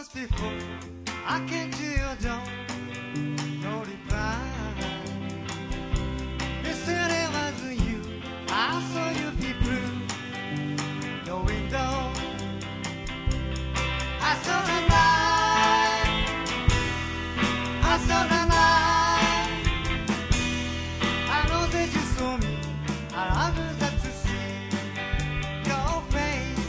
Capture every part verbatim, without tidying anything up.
once before. I came to your door, no reply. Listen, it wasn't you. I saw you peep through the window. I saw the light. I saw the light. I know that you saw me. I love that to see your face.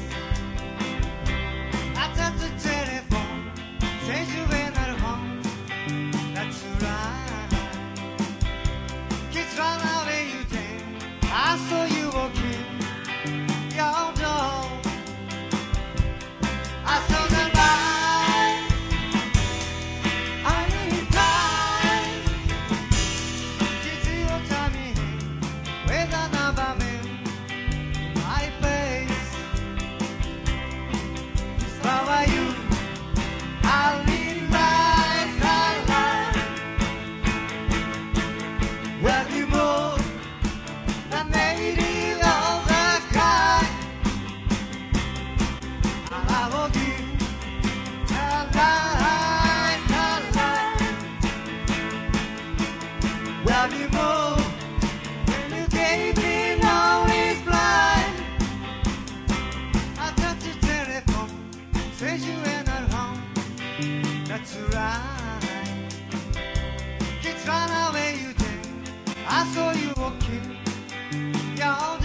I touched the telephone, said you were not home. That's right. Kids ran away, you did. I saw you walking your door. I saw the light. I need time. Kids, you tell me with another man in my face. How are you? I realize I lied. Well, you more than native of the sky. I love you. I lied, I lied. Well, you more when you gave me no reply. I touched your telephone, said you were not home. That's right. Kids ran away, you did. I saw you walking your